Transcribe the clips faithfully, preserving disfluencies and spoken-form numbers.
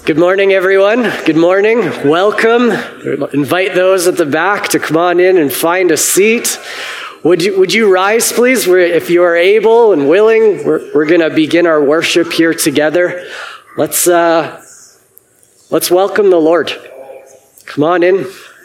Good morning, everyone. Good morning. Welcome. Invite those at the back to come on in and find a seat. Would you, would you rise, please? We're, if you are able and willing, we're, we're going to begin our worship here together. Let's, uh, let's welcome the Lord. Come on in.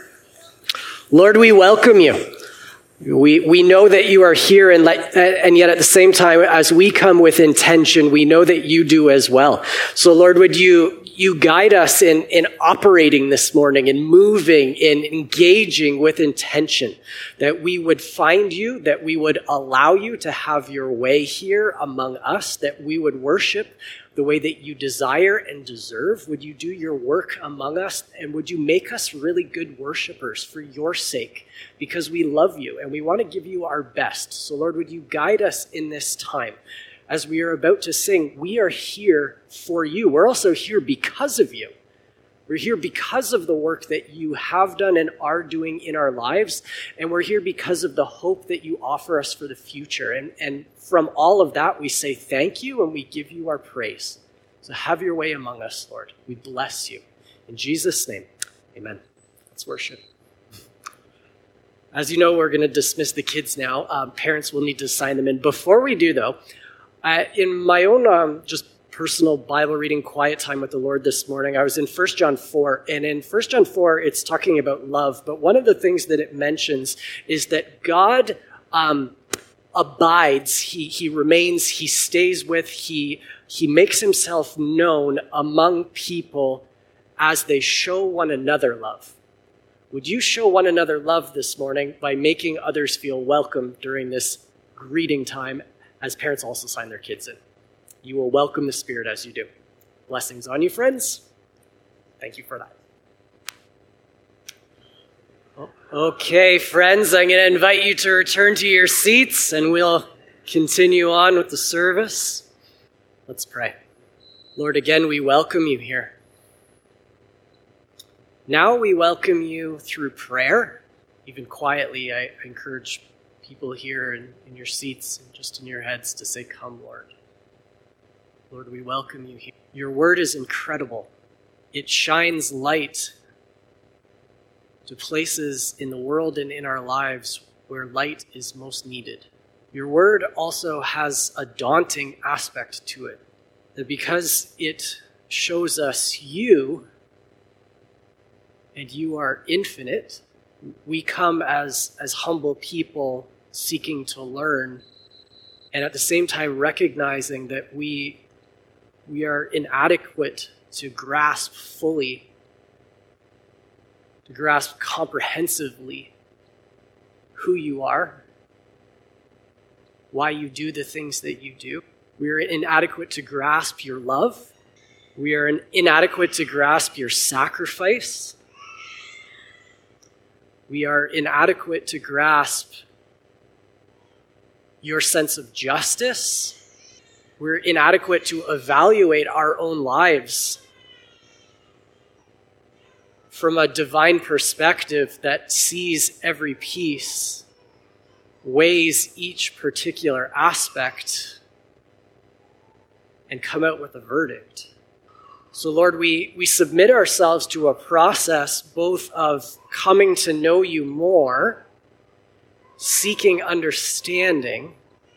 Lord, we welcome you. We we know that you are here, and, let, and yet at the same time, as we come with intention, we know that you do as well. So, Lord, would you you guide us in, in operating this morning, in moving, in engaging with intention, that we would find you, that we would allow you to have your way here among us, that we would worship the way that you desire and deserve. Would you do your work among us, and would you make us really good worshipers for your sake, because we love you and we want to give you our best. So Lord, would you guide us in this time? As we are about to sing, we are here for you. We're also here because of you. We're here because of the work that you have done and are doing in our lives. And we're here because of the hope that you offer us for the future. And, and from all of that, we say thank you and we give you our praise. So have your way among us, Lord. We bless you. In Jesus' name, amen. Let's worship. As you know, we're going to dismiss the kids now. Um, parents will need to sign them in. Before we do, though, uh, in my own um, just personal Bible reading quiet time with the Lord this morning, I was in First John four, and in First John four, it's talking about love, but one of the things that it mentions is that God um, abides, he, he remains, he stays with, he, he makes himself known among people as they show one another love. Would you show one another love this morning by making others feel welcome during this greeting time, as parents also sign their kids in? You will welcome the Spirit as you do. Blessings on you, friends. Thank you for that. Okay, friends, I'm going to invite you to return to your seats, and we'll continue on with the service. Let's pray. Lord, again, we welcome you here. Now we welcome you through prayer. Even quietly, I encourage people here in, in your seats and just in your heads to say, "Come, Lord." Lord, we welcome you here. Your word is incredible. It shines light to places in the world and in our lives where light is most needed. Your word also has a daunting aspect to it, that because it shows us you, and you are infinite, we come as, as humble people seeking to learn, and at the same time recognizing that we We are inadequate to grasp fully, to grasp comprehensively who you are, why you do the things that you do. We are inadequate to grasp your love. We are inadequate to grasp your sacrifice. We are inadequate to grasp your sense of justice. We're inadequate to evaluate our own lives from a divine perspective that sees every piece, weighs each particular aspect, and come out with a verdict. So, Lord, we, we submit ourselves to a process both of coming to know you more, seeking understanding,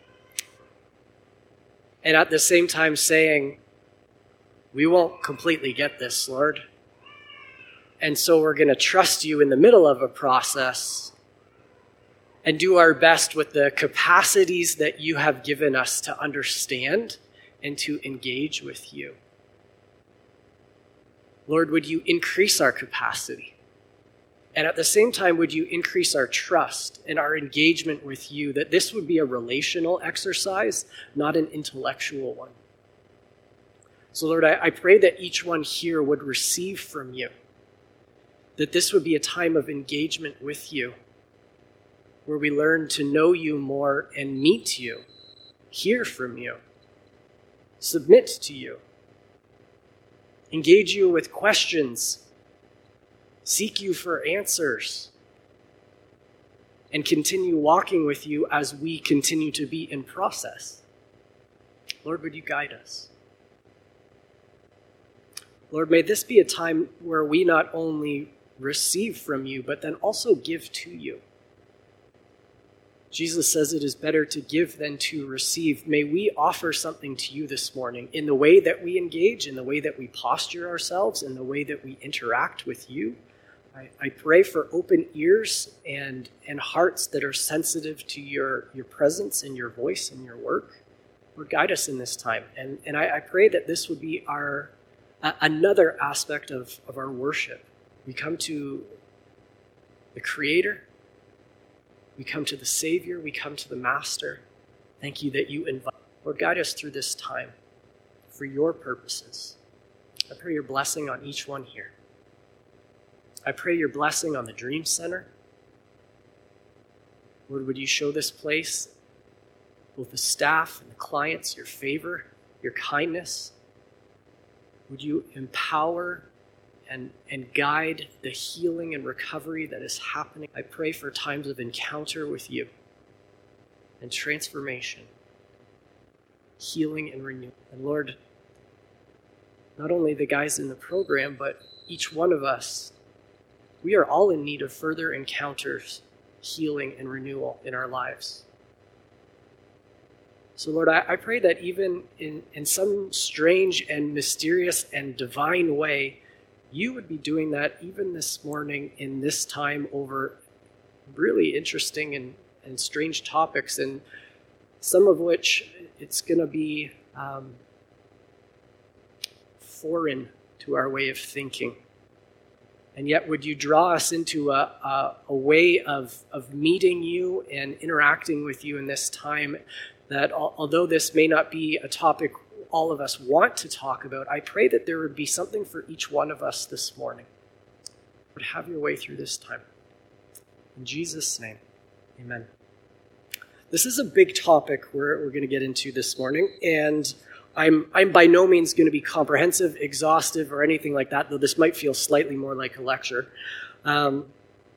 and at the same time saying, we won't completely get this, Lord. And so we're going to trust you in the middle of a process and do our best with the capacities that you have given us to understand and to engage with you. Lord, would you increase our capacity? And at the same time, would you increase our trust and our engagement with you, that this would be a relational exercise, not an intellectual one. So Lord, I, I pray that each one here would receive from you, that this would be a time of engagement with you, where we learn to know you more and meet you, hear from you, submit to you, engage you with questions, seek you for answers, and continue walking with you as we continue to be in process. Lord, would you guide us? Lord, may this be a time where we not only receive from you, but then also give to you. Jesus says it is better to give than to receive. May we offer something to you this morning in the way that we engage, in the way that we posture ourselves, in the way that we interact with you. I, I pray for open ears and, and hearts that are sensitive to your, your presence and your voice and your work. Lord, guide us in this time. And, and I, I pray that this would be our uh, another aspect of, of our worship. We come to the Creator. We come to the Savior. We come to the Master. Thank you that you invite. Lord, guide us through this time for your purposes. I pray your blessing on each one here. I pray your blessing on the Dream Center. Lord, would you show this place, both the staff and the clients, your favor, your kindness? Would you empower and, and guide the healing and recovery that is happening? I pray for times of encounter with you and transformation, healing and renewal. And Lord, not only the guys in the program, but each one of us, we are all in need of further encounters, healing, and renewal in our lives. So Lord, I, I pray that even in, in some strange and mysterious and divine way, you would be doing that even this morning in this time over really interesting and, and strange topics, and some of which it's going to be um, foreign to our way of thinking. And yet would you draw us into a, a, a way of, of meeting you and interacting with you in this time, that although this may not be a topic all of us want to talk about, I pray that there would be something for each one of us this morning. But have your way through this time. In Jesus' name, amen. This is a big topic we're, we're going to get into this morning, and I'm, I'm by no means going to be comprehensive, exhaustive, or anything like that, though this might feel slightly more like a lecture. Um,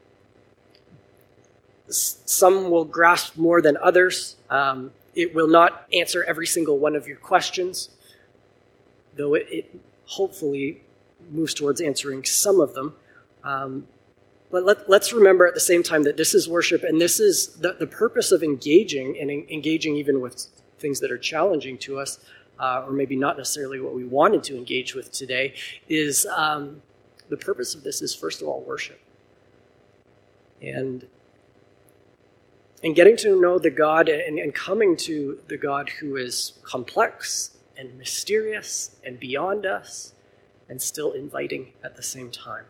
some will grasp more than others. Um, It will not answer every single one of your questions, though it, it hopefully moves towards answering some of them. Um, but let, let's remember at the same time that this is worship, and this is the, the purpose of engaging, and en- engaging even with things that are challenging to us, uh, or maybe not necessarily what we wanted to engage with today, is um, the purpose of this is, first of all, worship. And And getting to know the God and, and coming to the God who is complex and mysterious and beyond us and still inviting at the same time.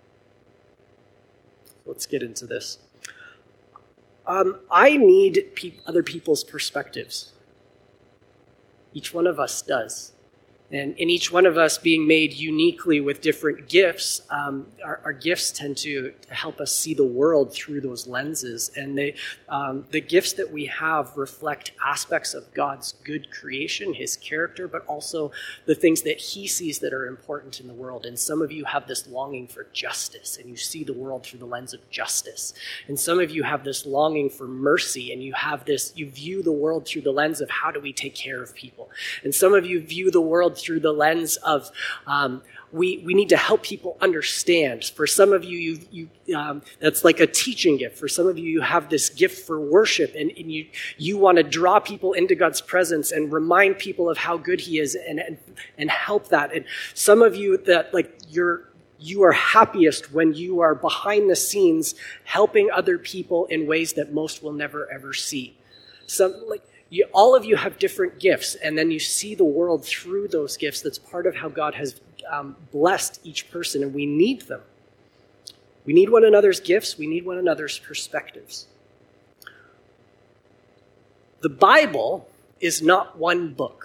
Let's get into this. Um, I need pe- other people's perspectives. Each one of us does. And in each one of us being made uniquely with different gifts, um, our, our gifts tend to help us see the world through those lenses. And they, um, the gifts that we have reflect aspects of God's good creation, his character, but also the things that he sees that are important in the world. And some of you have this longing for justice, and you see the world through the lens of justice. And some of you have this longing for mercy, and you have this, you view the world through the lens of how do we take care of people. And some of you view the world through the lens of um, we we need to help people understand. For some of you, you, you um, that's like a teaching gift. For some of you, you have this gift for worship, and, and you you want to draw people into God's presence and remind people of how good he is, and and, and help that. And some of you that like you're you are happiest when you are behind the scenes helping other people in ways that most will never ever see. Some like. You, all of you have different gifts, and then you see the world through those gifts. That's part of how God has um, blessed each person, and we need them. We need one another's gifts. We need one another's perspectives. The Bible is not one book.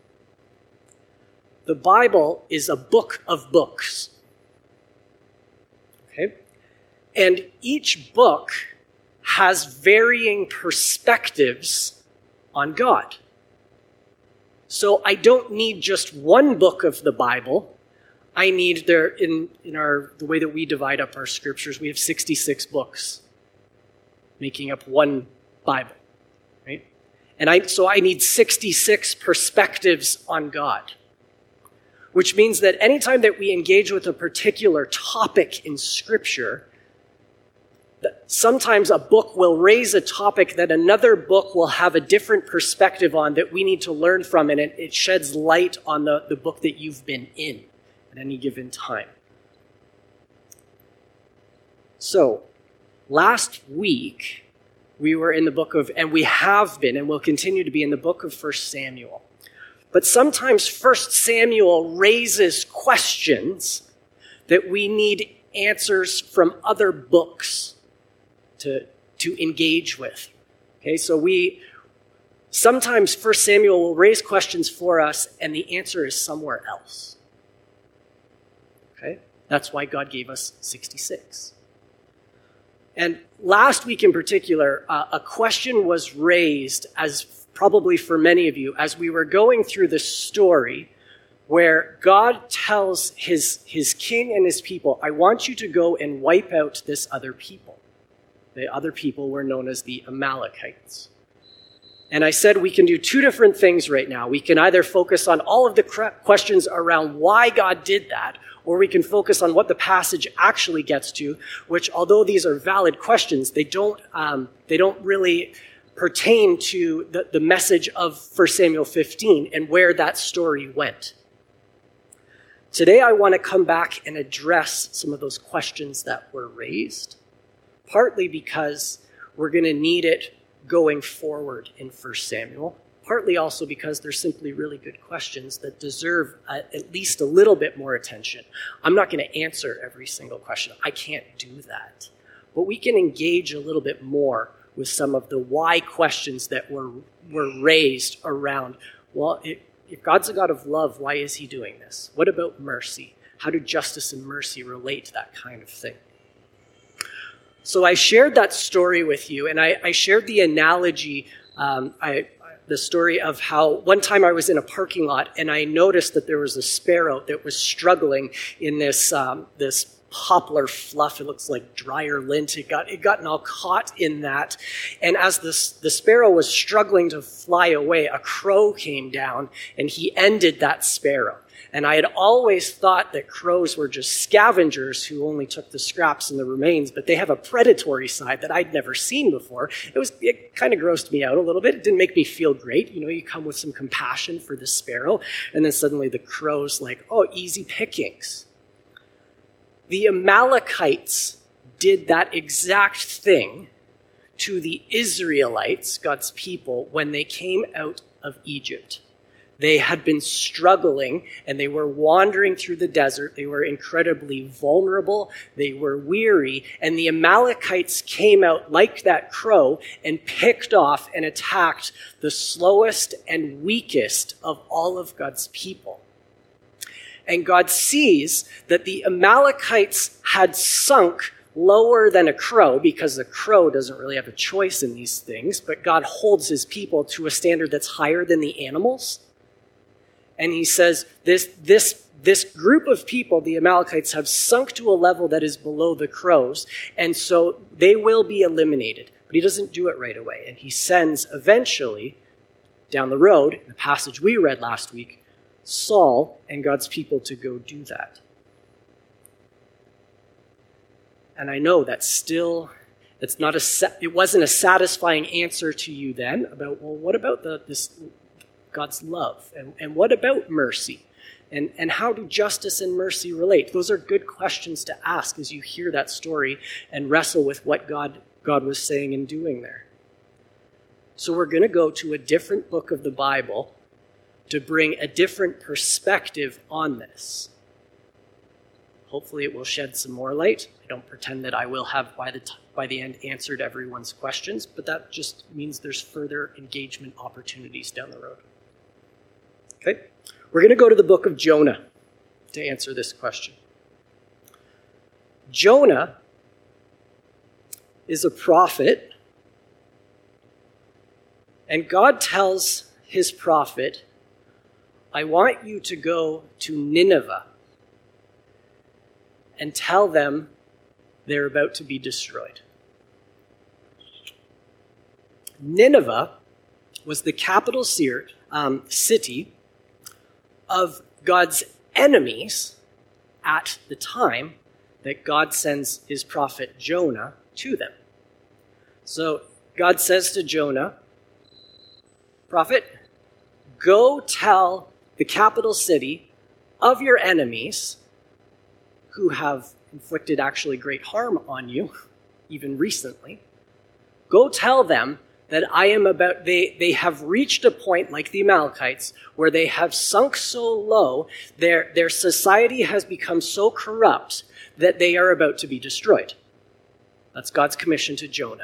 The Bible is a book of books. Okay? And each book has varying perspectives on God. So I don't need just one book of the Bible. I need there in, in our the way that we divide up our scriptures, we have sixty-six books making up one Bible, right? And I so I need sixty-six perspectives on God. which means that anytime that we engage with a particular topic in Scripture, that sometimes a book will raise a topic that another book will have a different perspective on that we need to learn from, and it, it sheds light on the, the book that you've been in at any given time. So, last week, we were in the book of, and we have been, and will continue to be in the book of First Samuel. But sometimes First Samuel raises questions that we need answers from other books to, to engage with. Okay, so we, sometimes First Samuel will raise questions for us, and the answer is somewhere else. Okay, that's why God gave us sixty-six. And last week in particular, uh, a question was raised, as probably for many of you, as we were going through the story where God tells his, his king and his people, I want you to go and wipe out this other people. The other people were known as the Amalekites. And I said we can do two different things right now. We can either focus on all of the questions around why God did that, or we can focus on what the passage actually gets to, which, although these are valid questions, they don't um, they don't really pertain to the, the message of First Samuel fifteen and where that story went. Today, I want to come back and address some of those questions that were raised, partly because we're going to need it going forward in First Samuel, partly also because they're simply really good questions that deserve uh, at least a little bit more attention. I'm not going to answer every single question. I can't do that. But we can engage a little bit more with some of the why questions that were, were raised around, well, it, if God's a God of love, why is he doing this? What about mercy? How do justice and mercy relate to that kind of thing? So I shared that story with you, and I, I shared the analogy, um, I, the story of how one time I was in a parking lot, and I noticed that there was a sparrow that was struggling in this um, this poplar fluff. It looks like dryer lint. It got it gotten all caught in that, and as this the sparrow was struggling to fly away, a crow came down, and he ended that sparrow. And I had always thought that crows were just scavengers who only took the scraps and the remains, but they have a predatory side that I'd never seen before. It was it kind of grossed me out a little bit. It didn't make me feel great. You know, you come with some compassion for the sparrow, and then suddenly the crow's like, oh, easy pickings. The Amalekites did that exact thing to the Israelites, God's people, when they came out of Egypt. They had been struggling, and they were wandering through the desert. They were incredibly vulnerable. They were weary. And the Amalekites came out like that crow and picked off and attacked the slowest and weakest of all of God's people. And God sees that the Amalekites had sunk lower than a crow, because the crow doesn't really have a choice in these things, but God holds his people to a standard that's higher than the animals. And he says, this, this, this group of people, the Amalekites, have sunk to a level that is below the crows, and so they will be eliminated. But he doesn't do it right away. And he sends eventually, down the road, in the passage we read last week, Saul and God's people to go do that. And I know that's still, it's not a, it wasn't a satisfying answer to you then about, well, what about the this God's love? And, and what about mercy? And, and how do justice and mercy relate? Those are good questions to ask as you hear that story and wrestle with what God, God was saying and doing there. So we're going to go to a different book of the Bible to bring a different perspective on this. Hopefully it will shed some more light. I don't pretend that I will have by the t- by the end answered everyone's questions, but that just means there's further engagement opportunities down the road. Okay, we're going to go to the book of Jonah to answer this question. Jonah is a prophet, and God tells his prophet, I want you to go to Nineveh and tell them they're about to be destroyed. Nineveh was the capital um, city of God's enemies at the time that God sends his prophet Jonah to them. So God says to Jonah, prophet, go tell the capital city of your enemies who have inflicted actually great harm on you, even recently. Go tell them that I am about, they, they have reached a point like the Amalekites where they have sunk so low, their, their society has become so corrupt that they are about to be destroyed. That's God's commission to Jonah.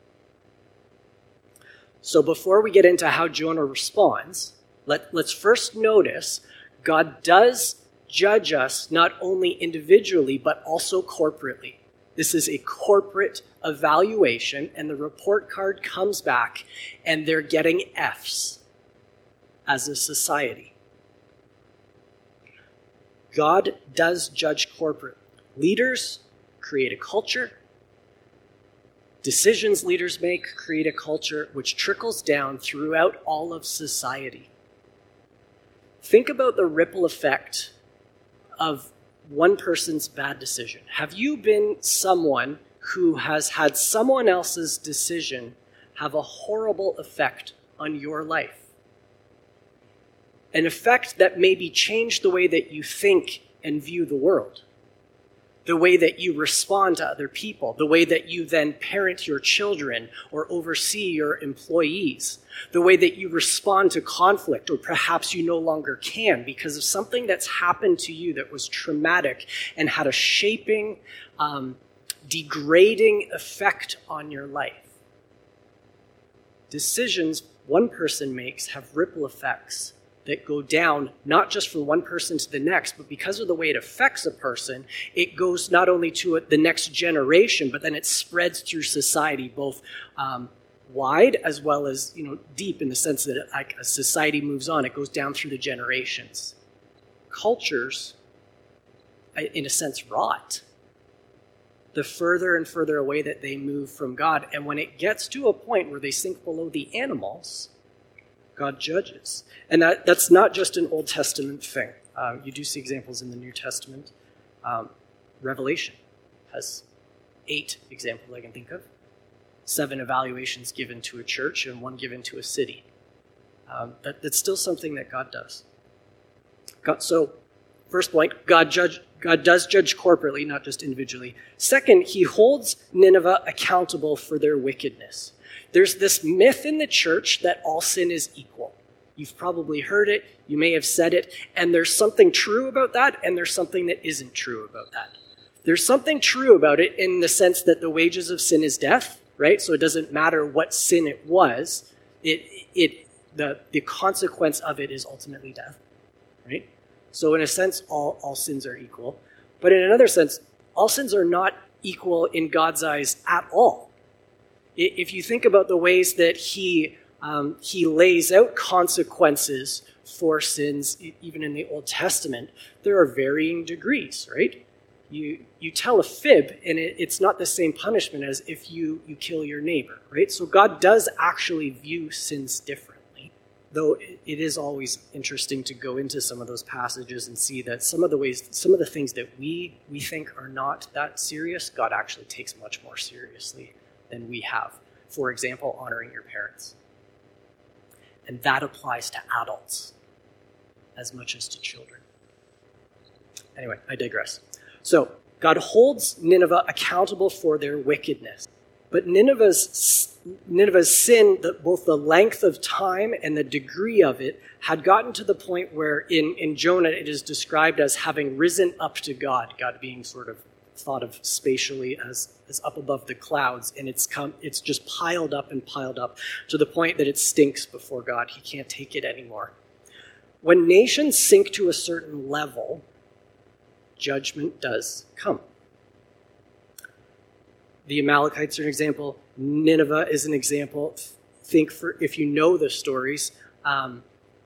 So before we get into how Jonah responds, let, let's first notice God does judge us not only individually, but also corporately. This is a corporate evaluation, and the report card comes back, and they're getting F's as a society. God does judge corporate. Leaders create a culture. Decisions leaders make create a culture which trickles down throughout all of society. Think about the ripple effect of one person's bad decision. Have you been someone who has had someone else's decision have a horrible effect on your life? An effect that maybe changed the way that you think and view the world, the way that you respond to other people, the way that you then parent your children or oversee your employees, the way that you respond to conflict, or perhaps you no longer can because of something that's happened to you that was traumatic and had a shaping, um, degrading effect on your life. Decisions one person makes have ripple effects that go down, not just from one person to the next, but because of the way it affects a person, it goes not only to the next generation, but then it spreads through society, both um, wide as well as, you know, deep, in the sense that like a society moves on, it goes down through the generations. Cultures, in a sense, rot the further and further away that they move from God. And when it gets to a point where they sink below the animals, God judges. And that, that's not just an Old Testament thing. Uh, you do see examples in the New Testament. Um, Revelation has eight examples I can think of. Seven evaluations given to a church and one given to a city. Um, that, that's still something that God does. God, so, first point, God judge, God does judge corporately, not just individually. Second, he holds Nineveh accountable for their wickedness. There's this myth in the church that all sin is equal. You've probably heard it, you may have said it, and there's something true about that, and there's something that isn't true about that. There's something true about it in the sense that the wages of sin is death, right? So it doesn't matter what sin it was, it it the, the consequence of it is ultimately death, right? So in a sense, all, all sins are equal. But in another sense, all sins are not equal in God's eyes at all. If you think about the ways that he um, he lays out consequences for sins, even in the Old Testament, there are varying degrees, right? You you tell a fib, and it, it's not the same punishment as if you, you kill your neighbor, right? So God does actually view sins differently, though it, it is always interesting to go into some of those passages and see that some of the ways, some of the things that we we think are not that serious, God actually takes much more seriously than we have. For example, honoring your parents. And that applies to adults as much as to children. Anyway, I digress. So, God holds Nineveh accountable for their wickedness. But Nineveh's, Nineveh's sin, the, both the length of time and the degree of it, had gotten to the point where in, in Jonah it is described as having risen up to God, God being sort of thought of spatially as, as up above the clouds, and it's come it's just piled up and piled up to the point that it stinks before God. He can't take it anymore. When nations sink to a certain level, judgment does come. The Amalekites are an example. Nineveh is an example. Think for if you know the stories, um,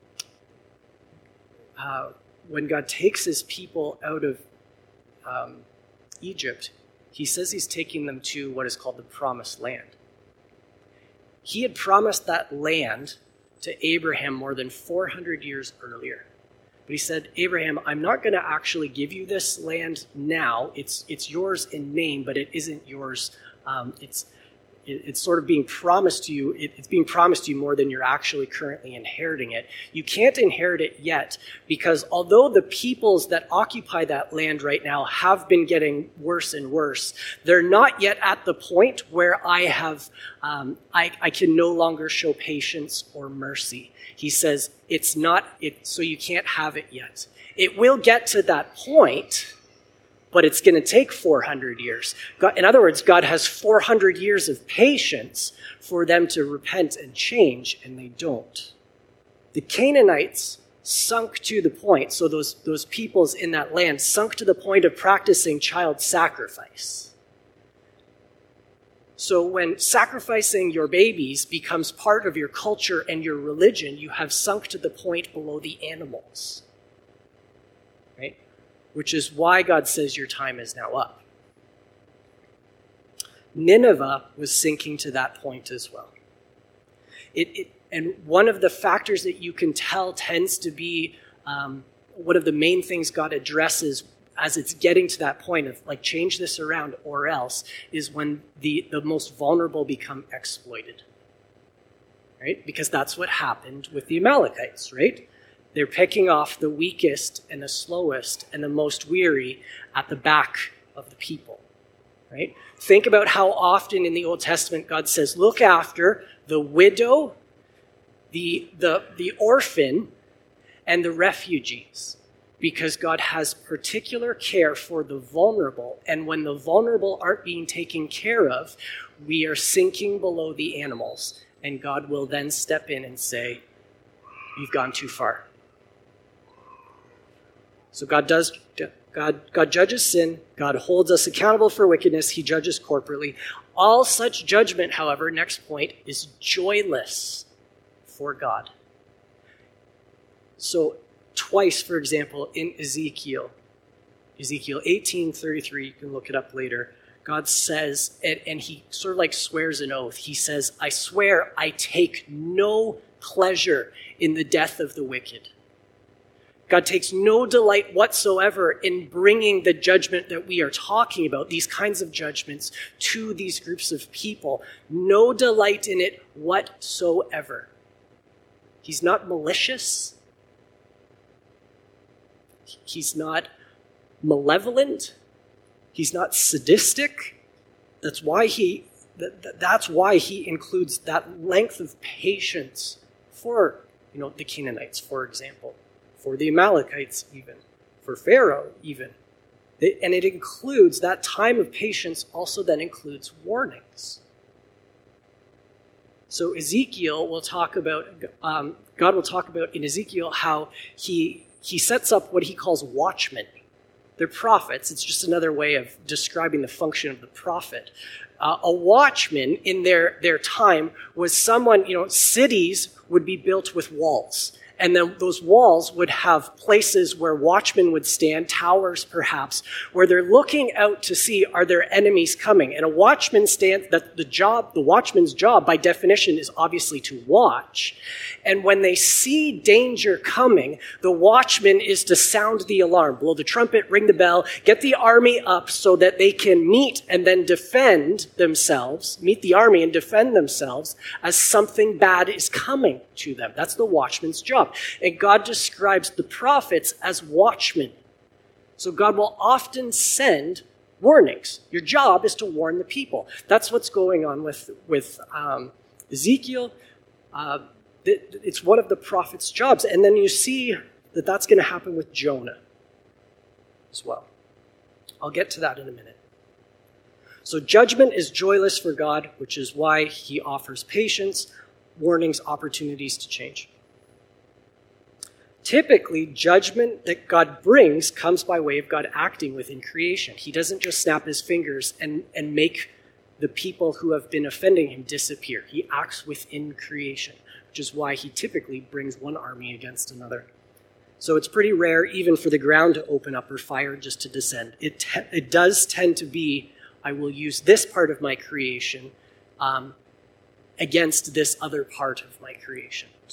uh, when God takes his people out of um, Egypt, he says he's taking them to what is called the Promised Land. He had promised that land to Abraham more than four hundred years earlier. But he said, Abraham, I'm not going to actually give you this land now. It's it's yours in name, but it isn't yours. Um, it's it, it's sort of being promised to you. It, it's being promised to you more than you're actually currently inheriting it. You can't inherit it yet because although the peoples that occupy that land right now have been getting worse and worse, they're not yet at the point where I have um, I, I can no longer show patience or mercy. He says, it's not, it, so you can't have it yet. It will get to that point, but it's going to take four hundred years. God, in other words, God has four hundred years of patience for them to repent and change, and they don't. The Canaanites sunk to the point, so those, those peoples in that land sunk to the point of practicing child sacrifice. So when sacrificing your babies becomes part of your culture and your religion, you have sunk to the point below the animals, right? Which is why God says your time is now up. Nineveh was sinking to that point as well. It, it, and one of the factors that you can tell tends to be um, one of the main things God addresses as it's getting to that point of like change this around or else is when the, the most vulnerable become exploited, right? Because that's what happened with the Amalekites, right? They're picking off the weakest and the slowest and the most weary at the back of the people, right? Think about how often in the Old Testament God says, look after the widow, the, the, the orphan, and the refugees. Because God has particular care for the vulnerable. And when the vulnerable aren't being taken care of, we are sinking below the animals. And God will then step in and say, you've gone too far. So God does, God, God judges sin. God holds us accountable for wickedness. He judges corporately. All such judgment, however, next point, is joyless for God. So, twice, for example, in Ezekiel, Ezekiel eighteen thirty-three, you can look it up later, God says, and, and he sort of like swears an oath. He says, I swear I take no pleasure in the death of the wicked. God takes no delight whatsoever in bringing the judgment that we are talking about, these kinds of judgments, to these groups of people. No delight in it whatsoever. He's not malicious. He's not malevolent. He's not sadistic. That's why he that, that's why he includes that length of patience for, you know, the Canaanites, for example, for the Amalekites even, for Pharaoh even. And it includes that time of patience also then includes warnings. So Ezekiel will talk about, um, God will talk about in Ezekiel how he He sets up what he calls watchmen. They're prophets. It's just another way of describing the function of the prophet. Uh, a watchman in their, their time was someone, you know, cities would be built with walls. And then those walls would have places where watchmen would stand, towers perhaps, where they're looking out to see, are there enemies coming? And a watchman stands, that the job, the watchman's job by definition is obviously to watch. And when they see danger coming, the watchman is to sound the alarm, blow the trumpet, ring the bell, get the army up so that they can meet and then defend themselves, meet the army and defend themselves as something bad is coming to them. That's the watchman's job. And God describes the prophets as watchmen. So God will often send warnings. Your job is to warn the people. That's what's going on with, with um, Ezekiel. Uh, it's one of the prophet's jobs. And then you see that that's going to happen with Jonah as well. I'll get to that in a minute. So judgment is joyless for God, which is why he offers patience, warnings, opportunities to change. Typically, judgment that God brings comes by way of God acting within creation. He doesn't just snap his fingers and, and make the people who have been offending him disappear. He acts within creation, which is why he typically brings one army against another. So it's pretty rare even for the ground to open up or fire just to descend. It, te- it does tend to be, I will use this part of my creation um, against this other part of my creation.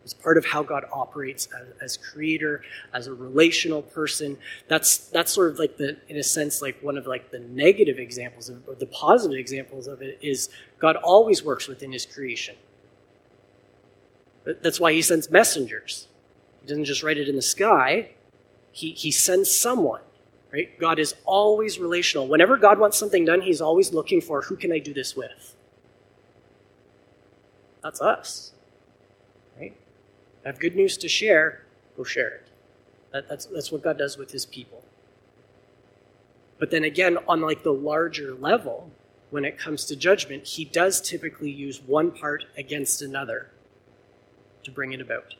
It's part of how God operates as, as creator, as a relational person. That's that's sort of like the, in a sense, like one of like the negative examples of, or the positive examples of it is God always works within his creation. That's why he sends messengers. He doesn't just write it in the sky. He he sends someone, right? God is always relational. Whenever God wants something done, he's always looking for, who can I do this with? That's us, right? I have good news to share, go share it. That, that's, that's what God does with his people. But then again, on like the larger level, when it comes to judgment, he does typically use one part against another to bring it about.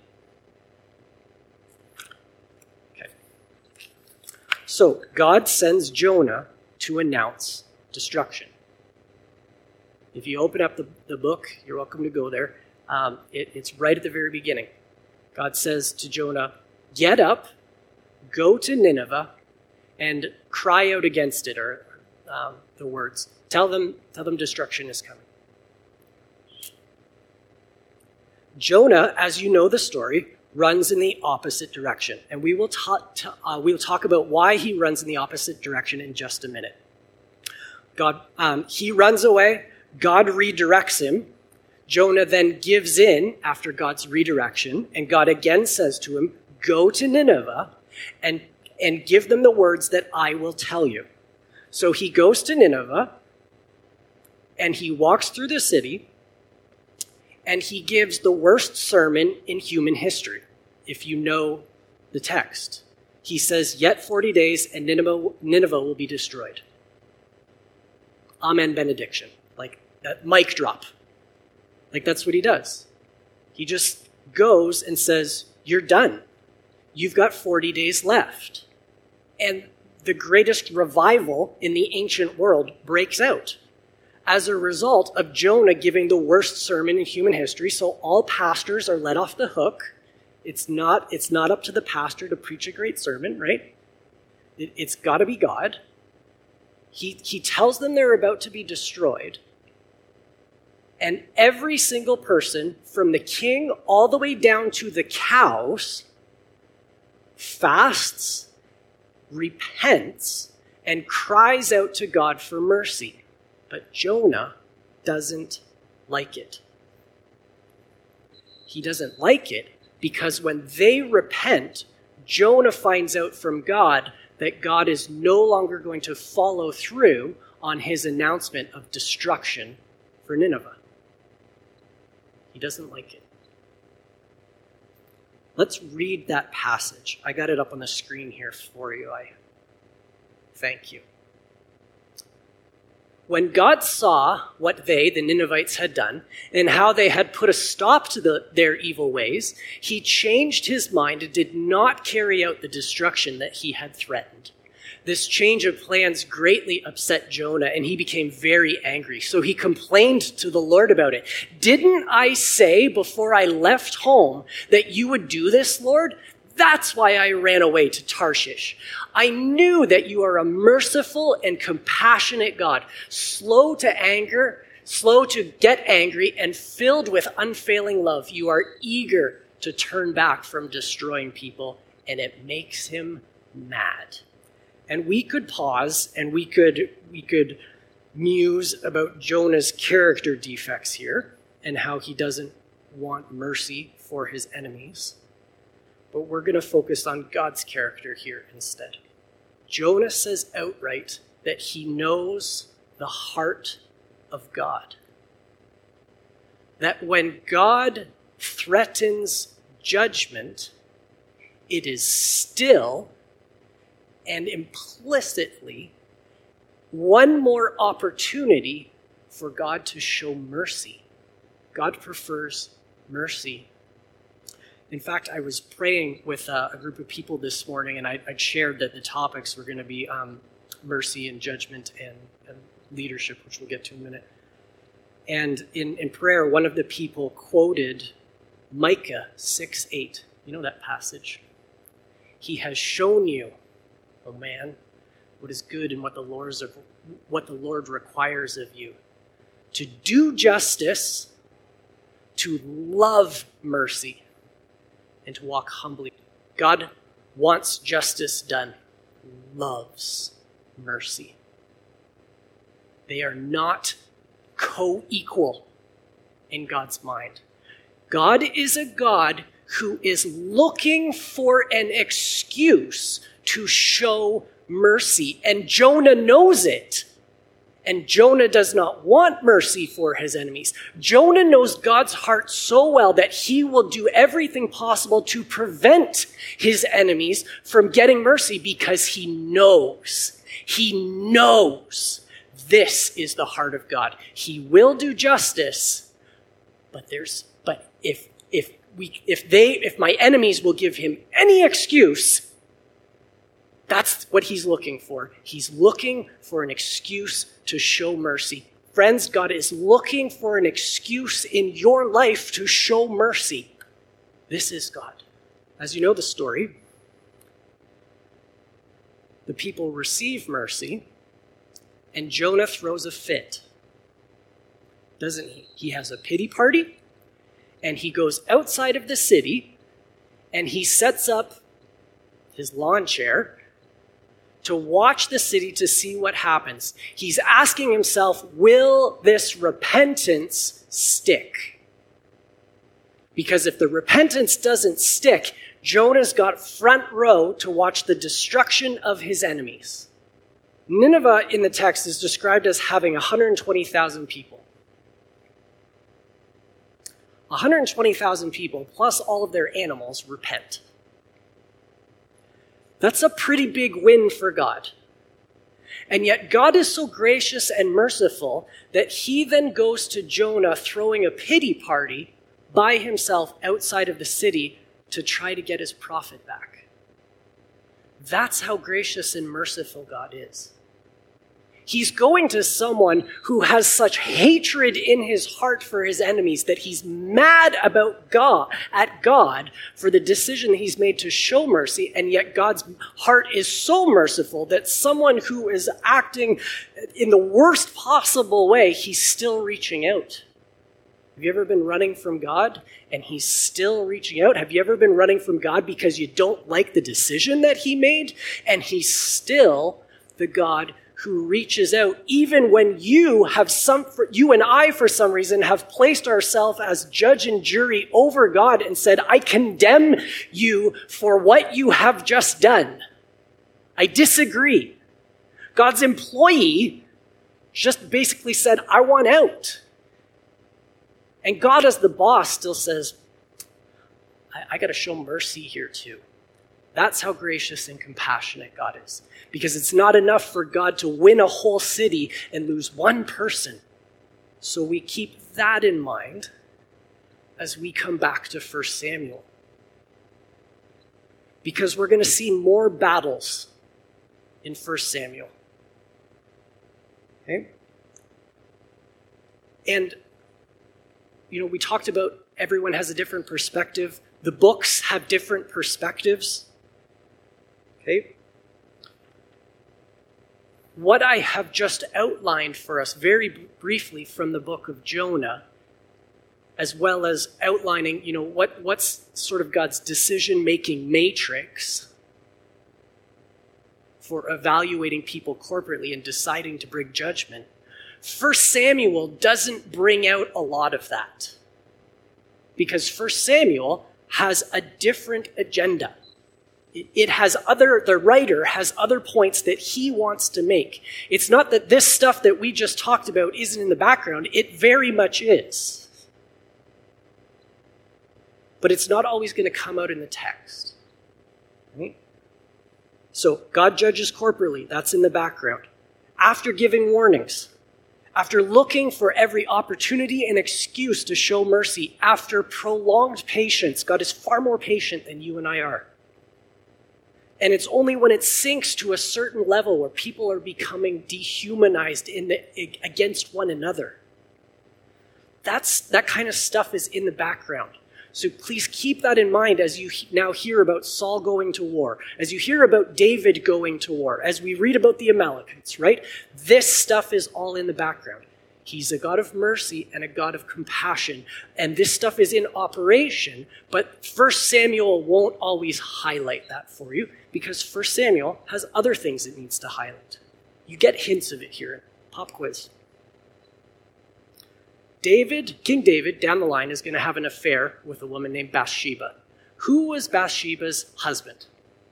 Okay. So God sends Jonah to announce destruction. If you open up the, the book, you're welcome to go there. Um, it, it's right at the very beginning. God says to Jonah, get up, go to Nineveh, and cry out against it, or um, the words. Tell them, tell them destruction is coming. Jonah, as you know the story, runs in the opposite direction. And we will, ta- ta- uh, we'll talk about why he runs in the opposite direction in just a minute. God, um, he runs away. God redirects him. Jonah then gives in after God's redirection, and God again says to him, go to Nineveh and, and give them the words that I will tell you. So he goes to Nineveh, and he walks through the city, and he gives the worst sermon in human history, if you know the text. He says, yet forty days, and Nineveh, Nineveh will be destroyed. Amen, benediction. Like that mic drop. Like that's what he does. He just goes and says, you're done. You've got forty days left. And the greatest revival in the ancient world breaks out as a result of Jonah giving the worst sermon in human history. So all pastors are let off the hook. It's not, it's not up to the pastor to preach a great sermon, right? It, it's got to be God. He, he tells them they're about to be destroyed. And every single person, from the king all the way down to the cows, fasts, repents, and cries out to God for mercy. But Jonah doesn't like it. He doesn't like it because when they repent, Jonah finds out from God that God is no longer going to follow through on his announcement of destruction for Nineveh. He doesn't like it. Let's read that passage. I got it up on the screen here for you. I thank you. When God saw what they, the Ninevites, had done, and how they had put a stop to the, their evil ways, he changed his mind and did not carry out the destruction that he had threatened. This change of plans greatly upset Jonah, and he became very angry. So he complained to the Lord about it. Didn't I say before I left home that you would do this, Lord? That's why I ran away to Tarshish. I knew that you are a merciful and compassionate God, slow to anger, slow to get angry, and filled with unfailing love. You are eager to turn back from destroying people, and it makes him mad. And we could pause and we could we could muse about Jonah's character defects here and how he doesn't want mercy for his enemies. But we're going to focus on God's character here instead. Jonah says outright that he knows the heart of God. That when God threatens judgment, it is still and implicitly one more opportunity for God to show mercy. God prefers mercy. In fact, I was praying with uh, a group of people this morning, and I, I'd shared that the topics were going to be um, mercy and judgment and, and leadership, which we'll get to in a minute. And in, in prayer, one of the people quoted Micah six eight. You know that passage? He has shown you, O man, what is good and what the Lord's of, what the Lord requires of you. To do justice, to love mercy, and to walk humbly. God wants justice done, loves mercy. They are not co-equal in God's mind. God is a God who is looking for an excuse to show mercy. And Jonah knows it. And Jonah does not want mercy for his enemies. Jonah knows God's heart so well that he will do everything possible to prevent his enemies from getting mercy because he knows, he knows this is the heart of God. He will do justice, but there's, but if, if we, if they, if my enemies will give him any excuse, that's what he's looking for. He's looking for an excuse to show mercy. Friends, God is looking for an excuse in your life to show mercy. This is God. As you know the story, the people receive mercy, and Jonah throws a fit. Doesn't he? He has a pity party, and he goes outside of the city, and he sets up his lawn chair to watch the city to see what happens. He's asking himself, will this repentance stick? Because if the repentance doesn't stick, Jonah's got front row to watch the destruction of his enemies. Nineveh in the text is described as having one hundred twenty thousand people. one hundred twenty thousand people plus all of their animals repent. That's a pretty big win for God. And yet God is so gracious and merciful that he then goes to Jonah throwing a pity party by himself outside of the city to try to get his prophet back. That's how gracious and merciful God is. He's going to someone who has such hatred in his heart for his enemies that he's mad about God, at God for the decision he's made to show mercy, and yet God's heart is so merciful that someone who is acting in the worst possible way, he's still reaching out. Have you ever been running from God and he's still reaching out? Have you ever been running from God because you don't like the decision that he made and he's still the God who reaches out even when you have some, you and I for some reason have placed ourselves as judge and jury over God and said, I condemn you for what you have just done. I disagree. God's employee just basically said, I want out. And God as the boss still says, I, I got to show mercy here too. That's how gracious and compassionate God is. Because it's not enough for God to win a whole city and lose one person. So we keep that in mind as we come back to First Samuel. Because we're going to see more battles in First Samuel. Okay? And, you know, we talked about everyone has a different perspective. The books have different perspectives. Okay? What I have just outlined for us very briefly from the book of Jonah, as well as outlining, you know, what, what's sort of God's decision-making matrix for evaluating people corporately and deciding to bring judgment, First Samuel doesn't bring out a lot of that. Because First Samuel has a different agenda. It has other, the writer has other points that he wants to make. It's not that this stuff that we just talked about isn't in the background. It very much is. But it's not always going to come out in the text. Right? So God judges corporately. That's in the background. After giving warnings, after looking for every opportunity and excuse to show mercy, after prolonged patience, God is far more patient than you and I are. And it's only when it sinks to a certain level where people are becoming dehumanized in the, against one another. That's, that kind of stuff is in the background. So please keep that in mind as you now hear about Saul going to war, as you hear about David going to war, as we read about the Amalekites, right? This stuff is all in the background. He's a God of mercy and a God of compassion. And this stuff is in operation, but First Samuel won't always highlight that for you because First Samuel has other things it needs to highlight. You get hints of it here. Pop quiz. David, King David, down the line, is going to have an affair with a woman named Bathsheba. Who was Bathsheba's husband?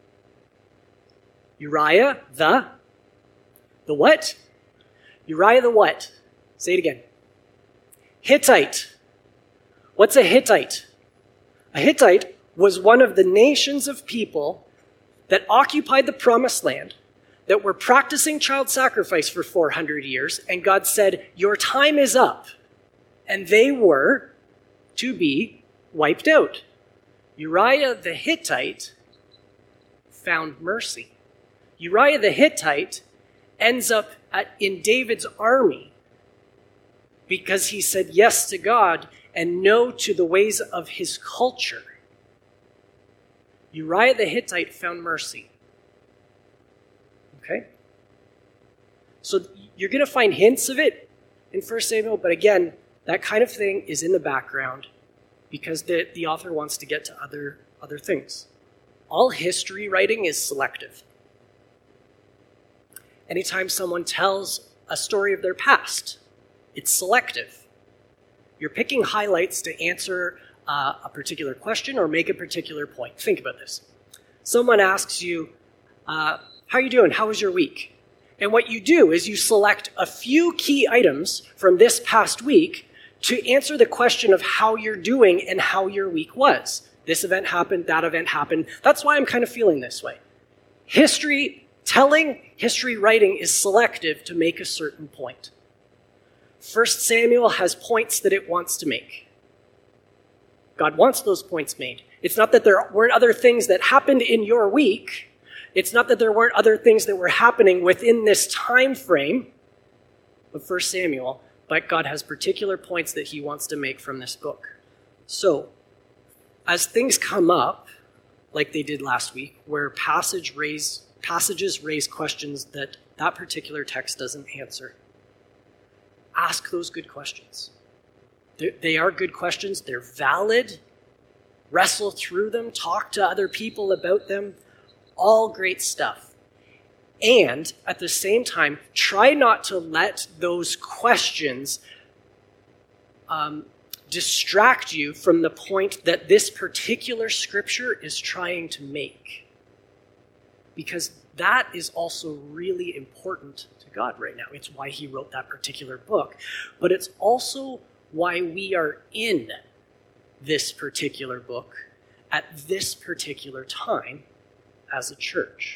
Uriah the, the what? Uriah the what? Say it again. Hittite. What's a Hittite? A Hittite was one of the nations of people that occupied the promised land, that were practicing child sacrifice for four hundred years, and God said, your time is up. And they were to be wiped out. Uriah the Hittite found mercy. Uriah the Hittite ends up at, in David's army because he said yes to God and no to the ways of his culture. Uriah the Hittite found mercy. Okay? So you're going to find hints of it in First Samuel, but again, that kind of thing is in the background because the, the author wants to get to other, other things. All history writing is selective. Anytime someone tells a story of their past, it's selective. You're picking highlights to answer uh, a particular question or make a particular point. Think about this. Someone asks you, uh, how are you doing? How was your week? And what you do is you select a few key items from this past week to answer the question of how you're doing and how your week was. This event happened, that event happened. That's why I'm kind of feeling this way. History telling, history writing is selective to make a certain point. First Samuel has points that it wants to make. God wants those points made. It's not that there weren't other things that happened in your week. It's not that there weren't other things that were happening within this time frame of First Samuel, but God has particular points that he wants to make from this book. So, as things come up, like they did last week, where passage raise, passages raise questions that that particular text doesn't answer, ask those good questions. They're, they are good questions. They're valid. Wrestle through them. Talk to other people about them. All great stuff. And at the same time, try not to let those questions um, distract you from the point that this particular scripture is trying to make. Because that is also really important to God right now. It's why he wrote that particular book. But it's also why we are in this particular book at this particular time as a church.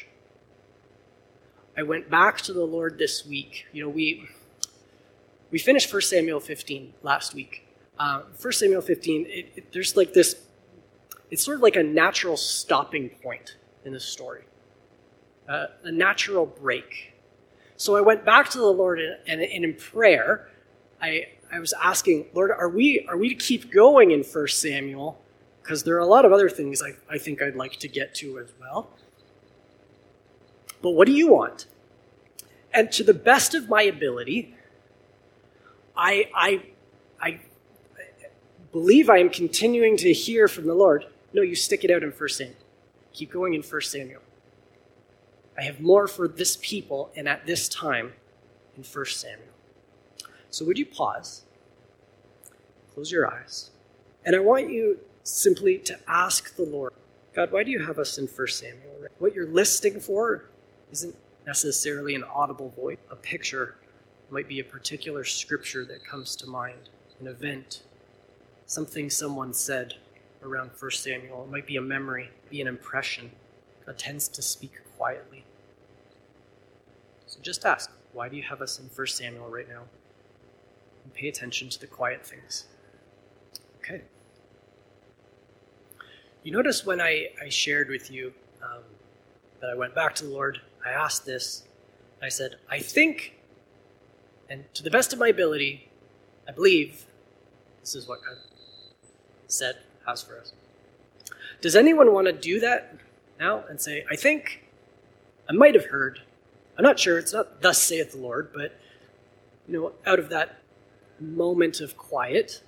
I went back to the Lord this week. You know, we we finished First Samuel fifteen last week. Uh, First Samuel fifteen, it, it, there's like this, it's sort of like a natural stopping point in the story, uh, a natural break. So I went back to the Lord and, and, and in prayer, I I was asking, Lord, are we are we to keep going in First Samuel? Because there are a lot of other things I, I think I'd like to get to as well. But what do you want? And to the best of my ability, I, I, I believe I am continuing to hear from the Lord, no, you stick it out in First Samuel. Keep going in First Samuel. I have more for this people and at this time in First Samuel. So would you pause, close your eyes, and I want you simply to ask the Lord, God, why do you have us in First Samuel? What you're listing for isn't necessarily an audible voice. A picture might be a particular scripture that comes to mind, an event, something someone said around First Samuel. It might be a memory, be an impression. God tends to speak quietly. So just ask, why do you have us in First Samuel right now? And pay attention to the quiet things. Okay. You notice when I, I shared with you um, that I went back to the Lord, I asked this, I said, I think, and to the best of my ability, I believe this is what God said, has for us. Does anyone want to do that now and say, I think, I might have heard, I'm not sure, it's not thus saith the Lord, but, you know, out of that moment of quiet,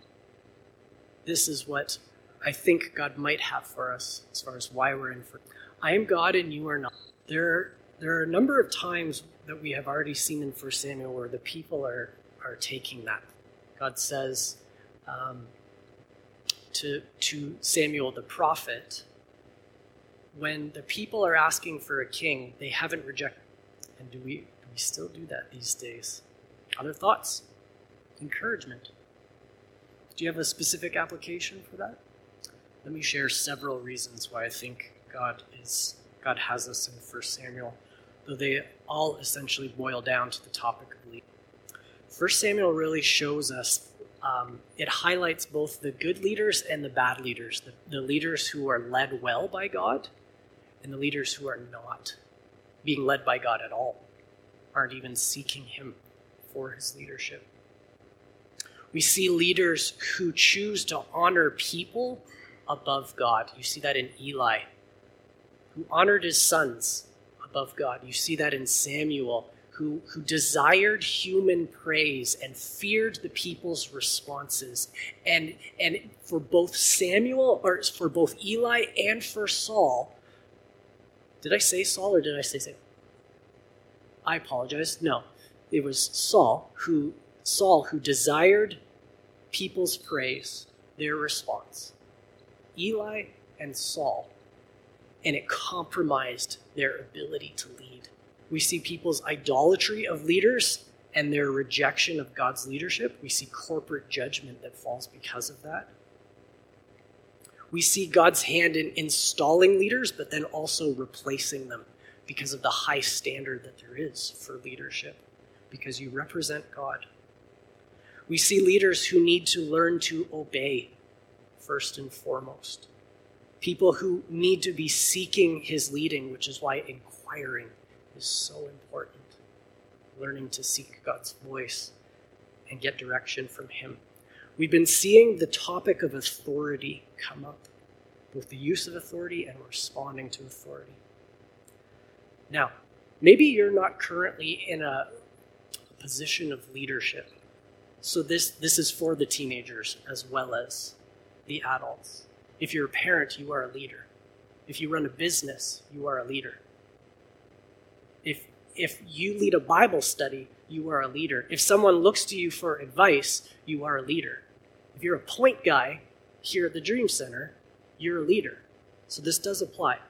this is what I think God might have for us as far as why we're in for. I am God and you are not. There, there are a number of times that we have already seen in First Samuel where the people are, are taking that. God says um, to, to Samuel the prophet, when the people are asking for a king, they haven't rejected. And do we, do we still do that these days? Other thoughts? Encouragement. Do you have a specific application for that? Let me share several reasons why I think God is God has us in First Samuel, though they all essentially boil down to the topic of leadership. First Samuel really shows us, um, it highlights both the good leaders and the bad leaders, the, the leaders who are led well by God and the leaders who are not being led by God at all, aren't even seeking him for his leadership. We see leaders who choose to honor people above God. You see that in Eli, who honored his sons above God. You see that in Samuel, who, who desired human praise and feared the people's responses. And, and for both Samuel, or for both Eli and for Saul, did I say Saul or did I say Samuel? I apologize. No, it was Saul who Saul who desired people's praise, their response. Eli and Saul, and it compromised their ability to lead. We see people's idolatry of leaders and their rejection of God's leadership. We see corporate judgment that falls because of that. We see God's hand in installing leaders, but then also replacing them because of the high standard that there is for leadership, because you represent God. We see leaders who need to learn to obey first and foremost. People who need to be seeking his leading, which is why inquiring is so important. Learning to seek God's voice and get direction from him. We've been seeing the topic of authority come up, both the use of authority and responding to authority. Now, maybe you're not currently in a position of leadership. So this, this is for the teenagers as well as the adults. If you're a parent, you are a leader. If you run a business, you are a leader. If, if you lead a Bible study, you are a leader. If someone looks to you for advice, you are a leader. If you're a point guy here at the Dream Center, you're a leader. So this does apply.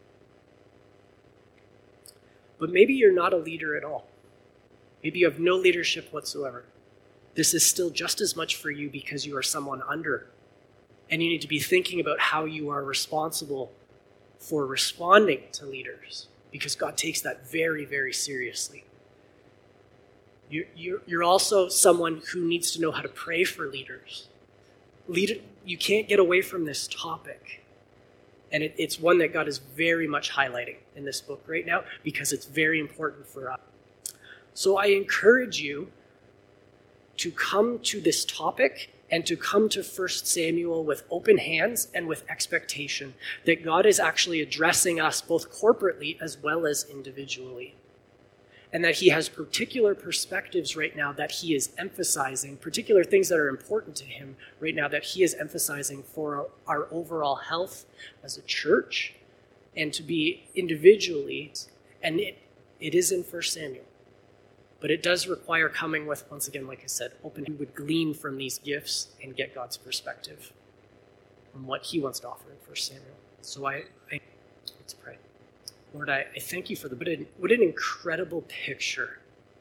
But maybe you're not a leader at all. Maybe you have no leadership whatsoever. This is still just as much for you because you are someone under. And you need to be thinking about how you are responsible for responding to leaders, because God takes that very, very seriously. You're, you're, you're also someone who needs to know how to pray for leaders. Leader, you can't get away from this topic. And it, it's one that God is very much highlighting in this book right now because it's very important for us. So I encourage you to come to this topic and to come to First Samuel with open hands and with expectation that God is actually addressing us both corporately as well as individually. And that he has particular perspectives right now that he is emphasizing, particular things that are important to him right now that he is emphasizing for our overall health as a church and to be individually. And it, it is in First Samuel. But it does require coming with, once again, like I said, open. We would glean from these gifts and get God's perspective on what he wants to offer in First Samuel. So I, I let's pray. Lord, I, I thank you for the, what an, what an incredible picture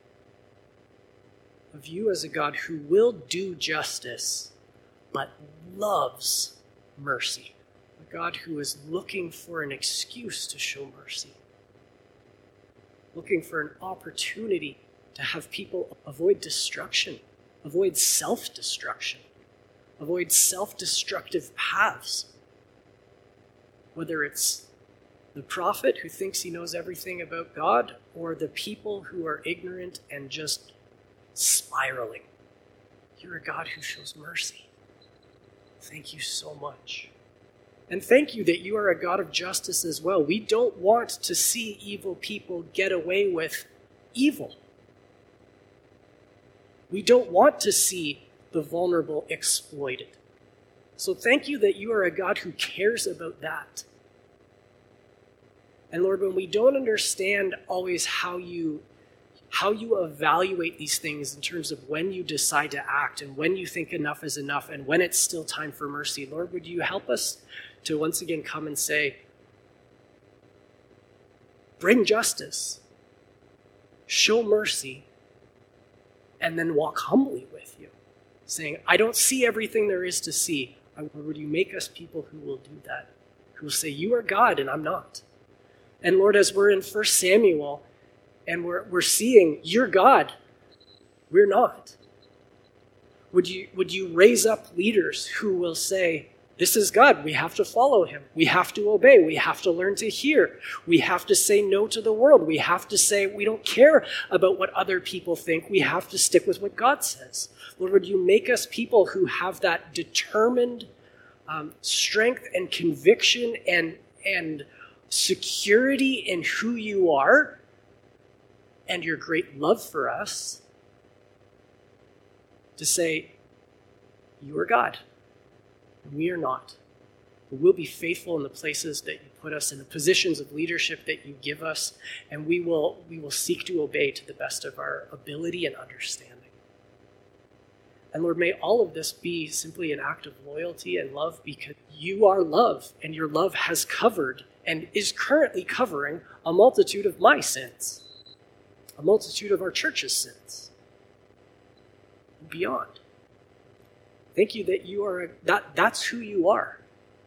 of you as a God who will do justice, but loves mercy. A God who is looking for an excuse to show mercy. Looking for an opportunity to have people avoid destruction, avoid self-destruction, avoid self-destructive paths. Whether it's the prophet who thinks he knows everything about God, or the people who are ignorant and just spiraling. You're a God who shows mercy. Thank you so much. And thank you that you are a God of justice as well. We don't want to see evil people get away with evil. We don't want to see the vulnerable exploited. So thank you that you are a God who cares about that. And Lord, when we don't understand always how you how you evaluate these things in terms of when you decide to act and when you think enough is enough and when it's still time for mercy, Lord, would you help us to once again come and say, bring justice, show mercy, and then walk humbly with you, saying, I don't see everything there is to see. Lord, would you make us people who will do that, who will say, you are God and I'm not. And Lord, as we're in First Samuel, and we're we're seeing you're God, we're not. Would you would you raise up leaders who will say, this is God, we have to follow him, we have to obey, we have to learn to hear, we have to say no to the world, we have to say we don't care about what other people think, we have to stick with what God says. Lord, would you make us people who have that determined um, strength and conviction and and security in who you are and your great love for us, to say, you are God, and we are not. But we'll be faithful in the places that you put us, in the positions of leadership that you give us, and we will, we will seek to obey to the best of our ability and understanding. And Lord, may all of this be simply an act of loyalty and love, because you are love, and your love has covered and is currently covering a multitude of my sins, a multitude of our church's sins, and beyond. Thank you that you are, a, that, that's who you are.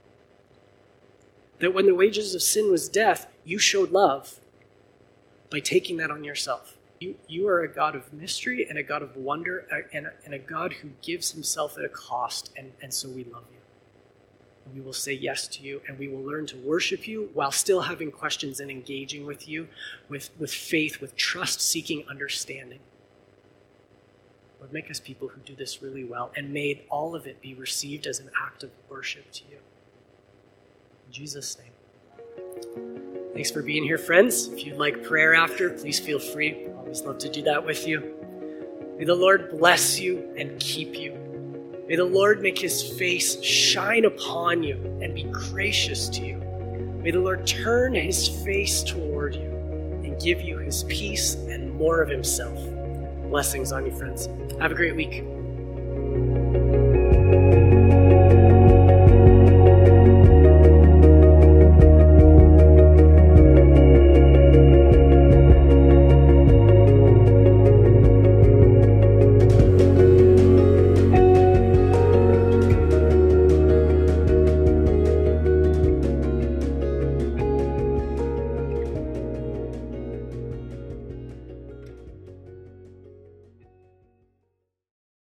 That when the wages of sin was death, you showed love by taking that on yourself. You, you are a God of mystery and a God of wonder and a, and a God who gives himself at a cost, and, and so we love you. And we will say yes to you, and we will learn to worship you while still having questions and engaging with you with, with faith, with trust, seeking understanding. Lord, make us people who do this really well, and may all of it be received as an act of worship to you. In Jesus' name. Thanks for being here, friends. If you'd like prayer after, please feel free. I always love to do that with you. May the Lord bless you and keep you. May the Lord make his face shine upon you and be gracious to you. May the Lord turn his face toward you and give you his peace and more of himself. Blessings on you, friends. Have a great week.